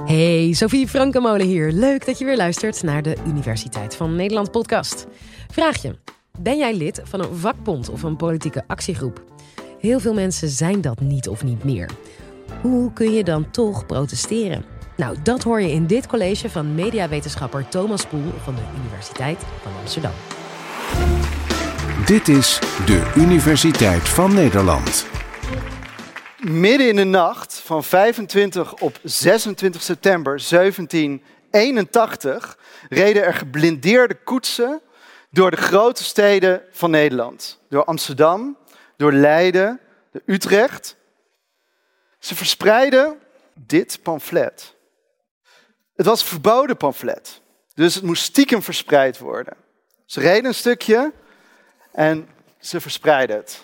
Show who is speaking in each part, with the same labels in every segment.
Speaker 1: Hey, Sophie Frankenmolen hier. Leuk dat je weer luistert naar de Universiteit van Nederland podcast. Vraag je, ben jij lid van een vakbond of een politieke actiegroep? Heel veel mensen zijn dat niet of niet meer. Hoe kun je dan toch protesteren? Nou, dat hoor je in dit college van mediawetenschapper Thomas Poel van de Universiteit van Amsterdam.
Speaker 2: Dit is de Universiteit van Nederland.
Speaker 3: Midden in de nacht van 25 op 26 september 1781 reden er geblindeerde koetsen door de grote steden van Nederland. Door Amsterdam, door Leiden, door Utrecht. Ze verspreidden dit pamflet. Het was een verboden pamflet, dus het moest stiekem verspreid worden. Ze reden een stukje en ze verspreidden het.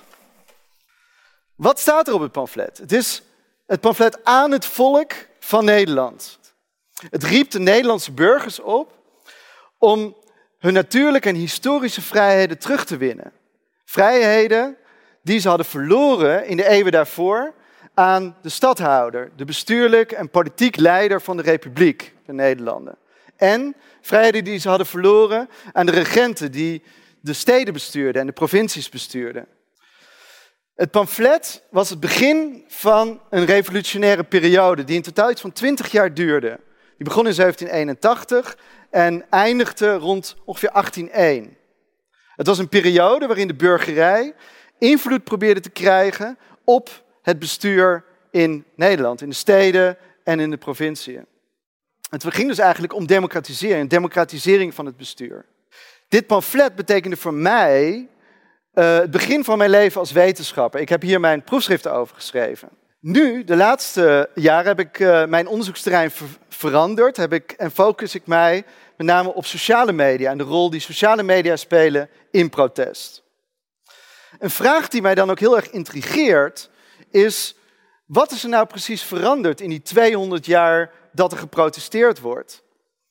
Speaker 3: Wat staat er op het pamflet? Het is het pamflet aan het volk van Nederland. Het riep de Nederlandse burgers op om hun natuurlijke en historische vrijheden terug te winnen. Vrijheden die ze hadden verloren in de eeuwen daarvoor aan de stadhouder, de bestuurlijk en politiek leider van de Republiek, de Nederlanden. En vrijheden die ze hadden verloren aan de regenten die de steden bestuurden en de provincies bestuurden. Het pamflet was het begin van een revolutionaire periode die in totaal iets van 20 jaar duurde. Die begon in 1781 en eindigde rond ongeveer 1801. Het was een periode waarin de burgerij invloed probeerde te krijgen op het bestuur in Nederland, in de steden en in de provinciën. Het ging dus eigenlijk om democratisering van het bestuur. Dit pamflet betekende voor mij het begin van mijn leven als wetenschapper. Ik heb hier mijn proefschrift over geschreven. Nu, de laatste jaren, heb ik mijn onderzoeksterrein veranderd. En focus ik mij met name op sociale media en de rol die sociale media spelen in protest. Een vraag die mij dan ook heel erg intrigeert is: wat is er nou precies veranderd in die 200 jaar dat er geprotesteerd wordt?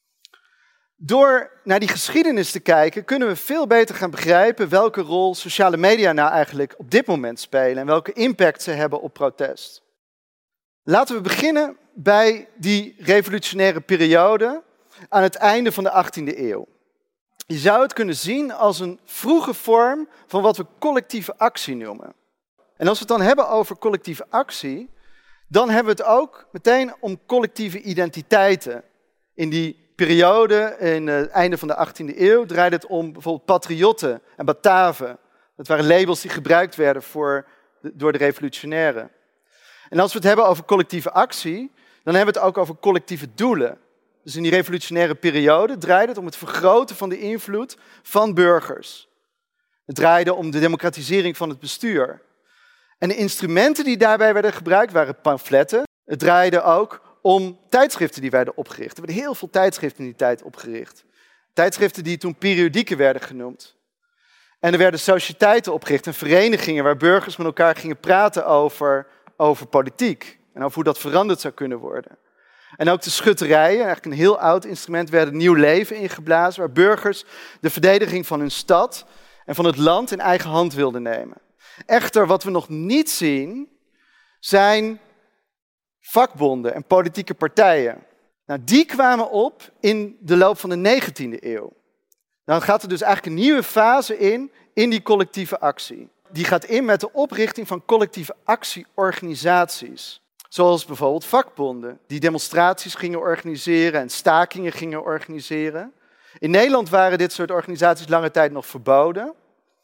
Speaker 3: Door naar die geschiedenis te kijken, kunnen we veel beter gaan begrijpen welke rol sociale media nou eigenlijk op dit moment spelen en welke impact ze hebben op protest. Laten we beginnen bij die revolutionaire periode aan het einde van de 18e eeuw. Je zou het kunnen zien als een vroege vorm van wat we collectieve actie noemen. En als we het dan hebben over collectieve actie, dan hebben we het ook meteen om collectieve identiteiten. In die periode, in het einde van de 18e eeuw, draaide het om bijvoorbeeld patriotten en Bataven. Dat waren labels die gebruikt werden door de revolutionairen. En als we het hebben over collectieve actie, dan hebben we het ook over collectieve doelen. Dus in die revolutionaire periode draaide het om het vergroten van de invloed van burgers. Het draaide om de democratisering van het bestuur. En de instrumenten die daarbij werden gebruikt waren pamfletten. Het draaide ook om tijdschriften die werden opgericht. Er werden heel veel tijdschriften in die tijd opgericht. Tijdschriften die toen periodieken werden genoemd. En er werden sociëteiten opgericht en verenigingen waar burgers met elkaar gingen praten over politiek. En over hoe dat veranderd zou kunnen worden. En ook de schutterijen, eigenlijk een heel oud instrument, werden nieuw leven ingeblazen. Waar burgers de verdediging van hun stad en van het land in eigen hand wilden nemen. Echter, wat we nog niet zien, zijn vakbonden en politieke partijen. Nou, die kwamen op in de loop van de 19e eeuw. Dan gaat er dus eigenlijk een nieuwe fase in die collectieve actie. Die gaat in met de oprichting van collectieve actieorganisaties. Zoals bijvoorbeeld vakbonden, die demonstraties gingen organiseren en stakingen gingen organiseren. In Nederland waren dit soort organisaties lange tijd nog verboden.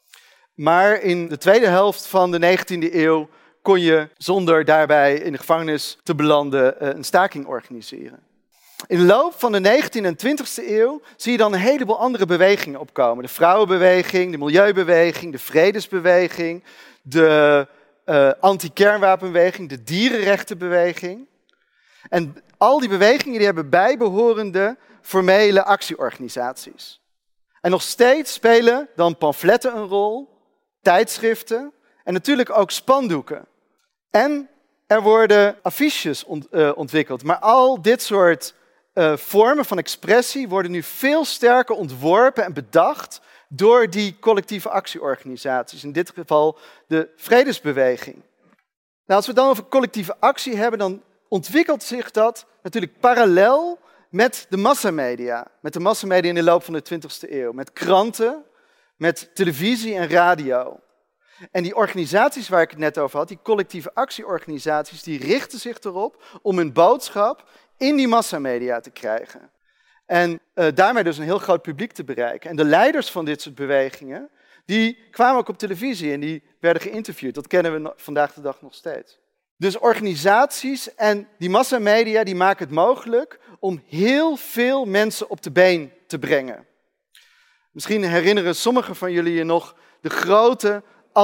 Speaker 3: Maar in de tweede helft van de 19e eeuw kon je zonder daarbij in de gevangenis te belanden een staking organiseren. In de loop van de 19e en 20e eeuw zie je dan een heleboel andere bewegingen opkomen. De vrouwenbeweging, de milieubeweging, de vredesbeweging, de anti-kernwapenbeweging, de dierenrechtenbeweging. En al die bewegingen die hebben bijbehorende formele actieorganisaties. En nog steeds spelen dan pamfletten een rol, tijdschriften en natuurlijk ook spandoeken. En er worden affiches ontwikkeld. Maar al dit soort vormen van expressie worden nu veel sterker ontworpen en bedacht door die collectieve actieorganisaties. In dit geval de vredesbeweging. Nou, als we het dan over collectieve actie hebben, dan ontwikkelt zich dat natuurlijk parallel met de massamedia. Met de massamedia in de loop van de 20e eeuw. Met kranten, met televisie en radio. En die organisaties waar ik het net over had, die collectieve actieorganisaties, die richten zich erop om hun boodschap in die massamedia te krijgen. En daarmee dus een heel groot publiek te bereiken. En de leiders van dit soort bewegingen, die kwamen ook op televisie en die werden geïnterviewd. Dat kennen we vandaag de dag nog steeds. Dus organisaties en die massamedia die maken het mogelijk om heel veel mensen op de been te brengen. Misschien herinneren sommigen van jullie je nog de grote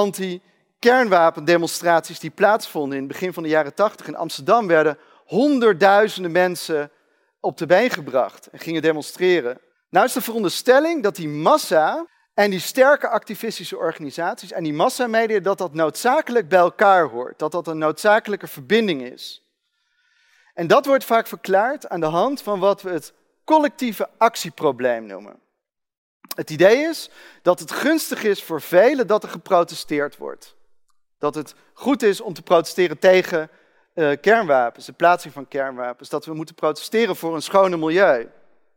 Speaker 3: anti-kernwapendemonstraties die plaatsvonden in het begin van de jaren 80. In Amsterdam werden honderdduizenden mensen op de been gebracht en gingen demonstreren. Nou is de veronderstelling dat die massa en die sterke activistische organisaties en die massamedia, dat noodzakelijk bij elkaar hoort. Dat dat een noodzakelijke verbinding is. En dat wordt vaak verklaard aan de hand van wat we het collectieve actieprobleem noemen. Het idee is dat het gunstig is voor velen dat er geprotesteerd wordt. Dat het goed is om te protesteren tegen kernwapens, de plaatsing van kernwapens. Dat we moeten protesteren voor een schone milieu.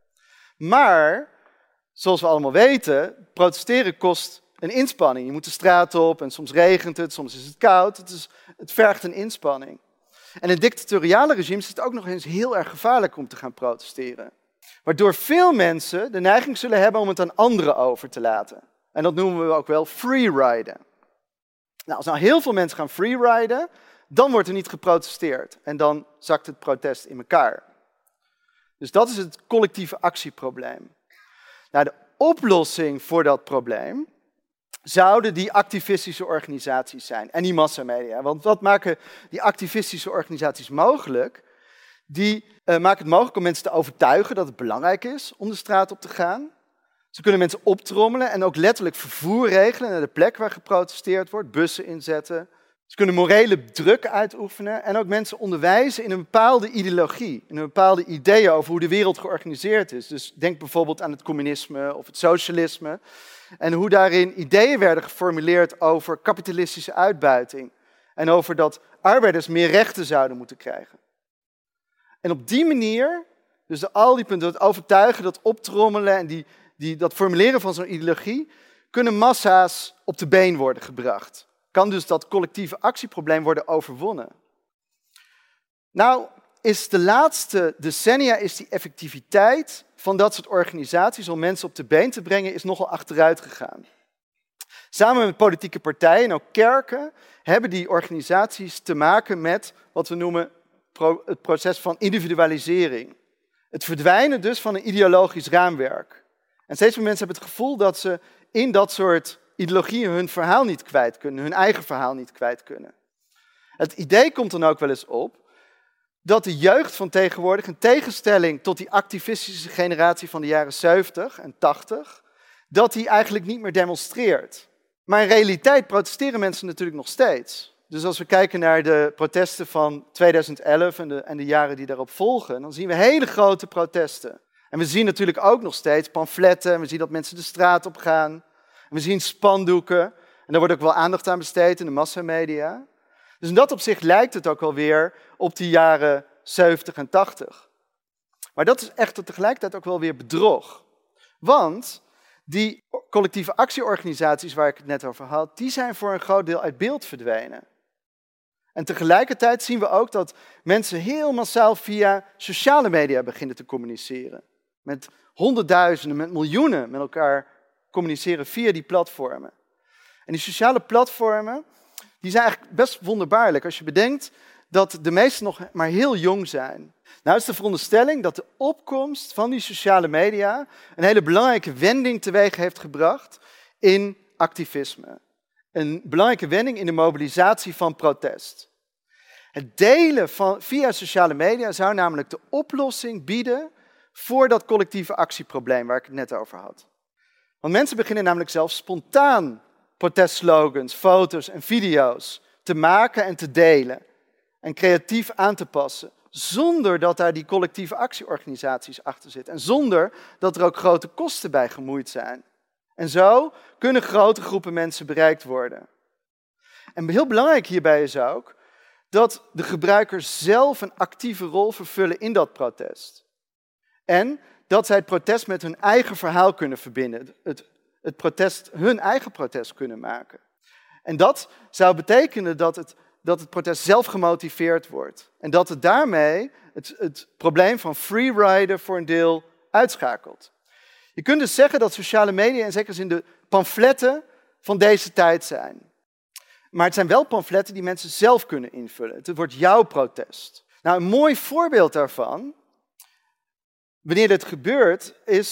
Speaker 3: Maar, zoals we allemaal weten, protesteren kost een inspanning. Je moet de straat op en soms regent het, soms is het koud. Het vergt een inspanning. En in dictatoriale regimes is het ook nog eens heel erg gevaarlijk om te gaan protesteren. Waardoor veel mensen de neiging zullen hebben om het aan anderen over te laten. En dat noemen we ook wel freeriden. Nou, als nou heel veel mensen gaan freeriden, dan wordt er niet geprotesteerd. En dan zakt het protest in elkaar. Dus dat is het collectieve actieprobleem. Nou, de oplossing voor dat probleem zouden die activistische organisaties zijn en die massamedia. Want wat maken die activistische organisaties mogelijk? Die maken het mogelijk om mensen te overtuigen dat het belangrijk is om de straat op te gaan. Ze kunnen mensen optrommelen en ook letterlijk vervoer regelen naar de plek waar geprotesteerd wordt, bussen inzetten. Ze kunnen morele druk uitoefenen en ook mensen onderwijzen in een bepaalde ideologie, in een bepaalde ideeën over hoe de wereld georganiseerd is. Dus denk bijvoorbeeld aan het communisme of het socialisme en hoe daarin ideeën werden geformuleerd over kapitalistische uitbuiting en over dat arbeiders meer rechten zouden moeten krijgen. En op die manier, dus al die punten, dat overtuigen, dat optrommelen en dat formuleren van zo'n ideologie, kunnen massa's op de been worden gebracht. Kan dus dat collectieve actieprobleem worden overwonnen. Nou, is de laatste decennia is die effectiviteit van dat soort organisaties om mensen op de been te brengen, is nogal achteruit gegaan. Samen met politieke partijen en ook kerken hebben die organisaties te maken met wat we noemen het proces van individualisering. Het verdwijnen dus van een ideologisch raamwerk. En steeds meer mensen hebben het gevoel dat ze in dat soort ideologieën hun verhaal niet kwijt kunnen, hun eigen verhaal niet kwijt kunnen. Het idee komt dan ook wel eens op dat de jeugd van tegenwoordig, in tegenstelling tot die activistische generatie van de jaren 70 en 80, dat die eigenlijk niet meer demonstreert. Maar in realiteit protesteren mensen natuurlijk nog steeds. Dus als we kijken naar de protesten van 2011 en de jaren die daarop volgen, dan zien we hele grote protesten. En we zien natuurlijk ook nog steeds pamfletten, en we zien dat mensen de straat op gaan. En we zien spandoeken, en daar wordt ook wel aandacht aan besteed in de massamedia. Dus in dat opzicht lijkt het ook wel weer op die jaren 70 en 80. Maar dat is echter tegelijkertijd ook wel weer bedrog. Want die collectieve actieorganisaties waar ik het net over had, die zijn voor een groot deel uit beeld verdwenen. En tegelijkertijd zien we ook dat mensen heel massaal via sociale media beginnen te communiceren. Met honderdduizenden, met miljoenen met elkaar communiceren via die platformen. En die sociale platformen, die zijn eigenlijk best wonderbaarlijk als je bedenkt dat de meesten nog maar heel jong zijn. Nou is de veronderstelling dat de opkomst van die sociale media een hele belangrijke wending teweeg heeft gebracht in activisme. Een belangrijke wending in de mobilisatie van protest. Het delen via sociale media zou namelijk de oplossing bieden voor dat collectieve actieprobleem waar ik het net over had. Want mensen beginnen namelijk zelf spontaan protestslogans, foto's en video's te maken en te delen. En creatief aan te passen. Zonder dat daar die collectieve actieorganisaties achter zitten. En zonder dat er ook grote kosten bij gemoeid zijn. En zo kunnen grote groepen mensen bereikt worden. En heel belangrijk hierbij is ook dat de gebruikers zelf een actieve rol vervullen in dat protest. En dat zij het protest met hun eigen verhaal kunnen verbinden. Het protest, hun eigen protest kunnen maken. En dat zou betekenen dat het protest zelf gemotiveerd wordt. En dat het daarmee het probleem van freerider voor een deel uitschakelt. Je kunt dus zeggen dat sociale media in zekere zin de pamfletten van deze tijd zijn. Maar het zijn wel pamfletten die mensen zelf kunnen invullen. Het wordt jouw protest. Nou, een mooi voorbeeld daarvan, wanneer dit gebeurt,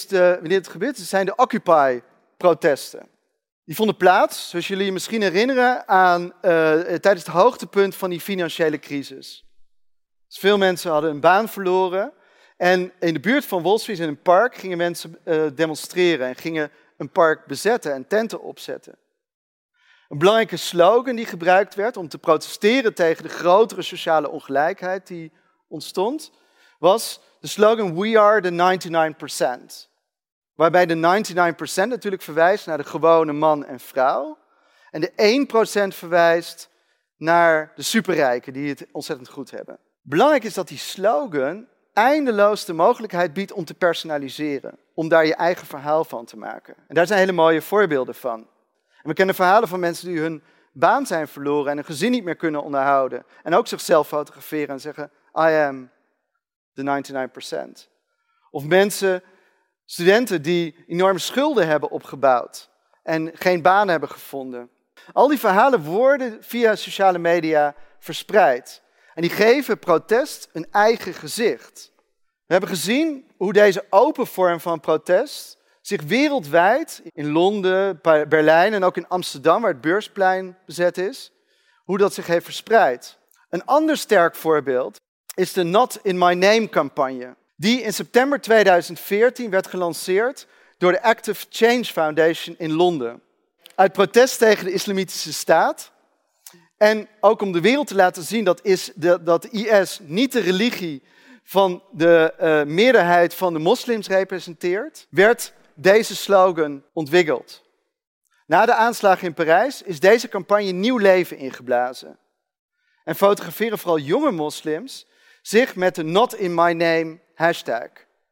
Speaker 3: zijn de Occupy-protesten. Die vonden plaats, zoals jullie je misschien herinneren, tijdens het hoogtepunt van die financiële crisis. Dus veel mensen hadden een baan verloren. En in de buurt van Wall Street, in een park, gingen mensen demonstreren en gingen een park bezetten en tenten opzetten. Een belangrijke slogan die gebruikt werd om te protesteren tegen de grotere sociale ongelijkheid die ontstond, was de slogan We are the 99%. Waarbij de 99% natuurlijk verwijst naar de gewone man en vrouw. En de 1% verwijst naar de superrijken die het ontzettend goed hebben. Belangrijk is dat die slogan eindeloos de mogelijkheid biedt om te personaliseren. Om daar je eigen verhaal van te maken. En daar zijn hele mooie voorbeelden van. En we kennen verhalen van mensen die hun baan zijn verloren en hun gezin niet meer kunnen onderhouden. En ook zichzelf fotograferen en zeggen, I am the 99%. Of studenten die enorme schulden hebben opgebouwd en geen baan hebben gevonden. Al die verhalen worden via sociale media verspreid. En die geven protest een eigen gezicht. We hebben gezien hoe deze open vorm van protest zich wereldwijd, in Londen, Berlijn en ook in Amsterdam, waar het Beursplein bezet is, hoe dat zich heeft verspreid. Een ander sterk voorbeeld is de Not in My Name campagne, die in september 2014 werd gelanceerd door de Active Change Foundation in Londen. Uit protest tegen de islamitische staat en ook om de wereld te laten zien dat de IS niet de religie van de meerderheid van de moslims representeert, werd deze slogan ontwikkeld. Na de aanslagen in Parijs is deze campagne nieuw leven ingeblazen. En fotograferen vooral jonge moslims zich met de Not in My Name hashtag.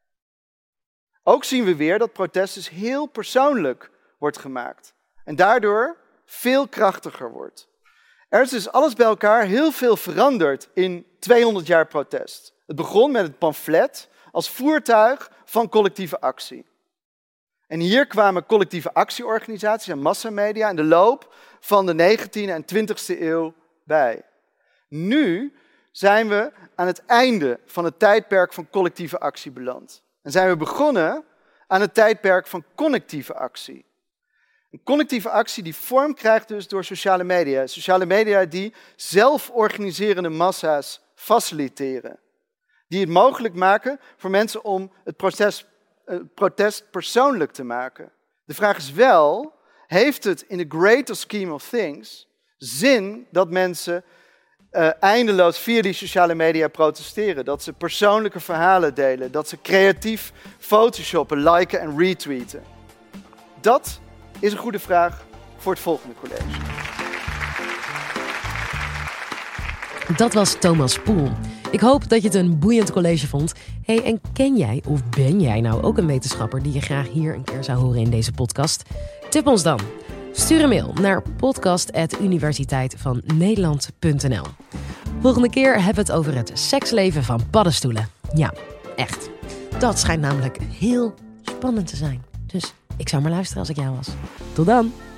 Speaker 3: Ook zien we weer dat protest dus heel persoonlijk wordt gemaakt. En daardoor veel krachtiger wordt. Er is dus alles bij elkaar heel veel veranderd in 200 jaar protest. Het begon met het pamflet als voertuig van collectieve actie. En hier kwamen collectieve actieorganisaties en massamedia in de loop van de 19e en 20e eeuw bij. Nu zijn we aan het einde van het tijdperk van collectieve actie beland. En zijn we begonnen aan het tijdperk van connectieve actie. Een connectieve actie die vorm krijgt dus door sociale media. Sociale media die zelforganiserende massa's faciliteren. Die het mogelijk maken voor mensen om het protest persoonlijk te maken. De vraag is wel, heeft het in the greater scheme of things zin dat mensen eindeloos via die sociale media protesteren? Dat ze persoonlijke verhalen delen, dat ze creatief photoshoppen, liken en retweeten? Dat is een goede vraag voor het volgende college.
Speaker 1: Dat was Thomas Poel. Ik hoop dat je het een boeiend college vond. Hey, en ken jij of ben jij nou ook een wetenschapper die je graag hier een keer zou horen in deze podcast? Tip ons dan. Stuur een mail naar podcast@universiteitvannederland.nl. Volgende keer hebben we het over het seksleven van paddenstoelen. Ja, echt. Dat schijnt namelijk heel spannend te zijn. Dus ik zou maar luisteren als ik jou was. Tot dan!